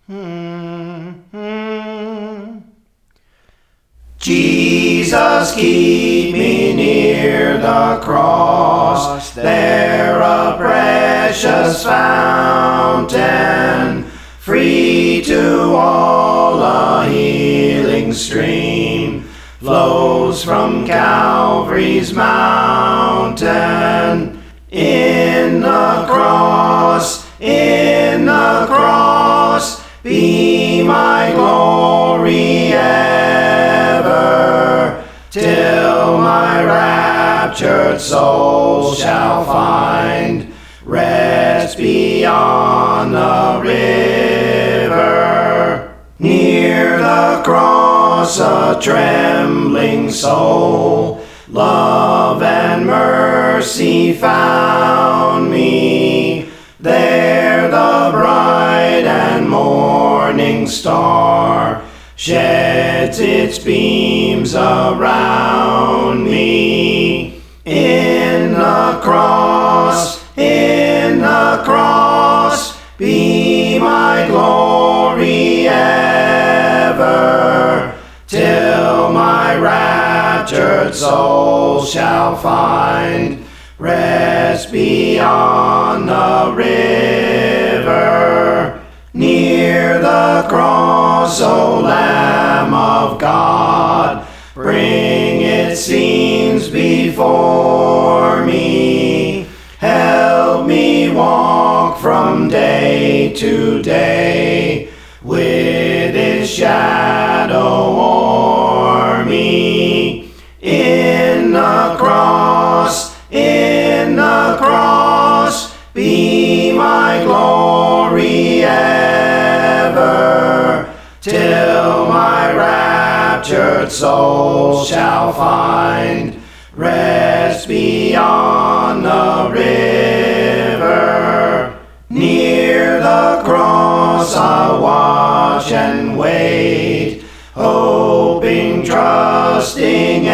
Jesus, keep me near the cross, there a precious fountain, free to all a healing stream, flows from Calvary's mountain. In the cross, be my glory ever, till my raptured soul shall find rest beyond the river. Near the cross a trembling soul, love and mercy found me. There the bright and morning star sheds its beams around me. In the cross, be my glory ever, till my raptured soul shall find rest beyond the river. Near the cross, O Lamb of God, bring its scenes before me. Help me walk from day to day with its shadow o'er me. In the cross, be my glory ever, till my raptured soul shall find rest beyond the river. Near the cross I'll watch and wait, hoping, trusting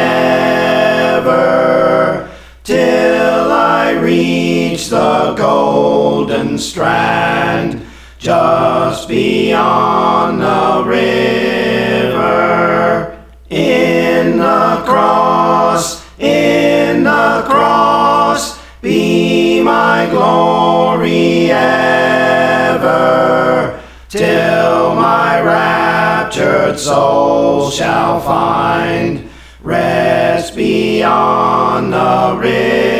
ever, till I reach the golden strand just beyond the river. In the cross, be my glory ever, till my raptured soul shall find rest beyond the river.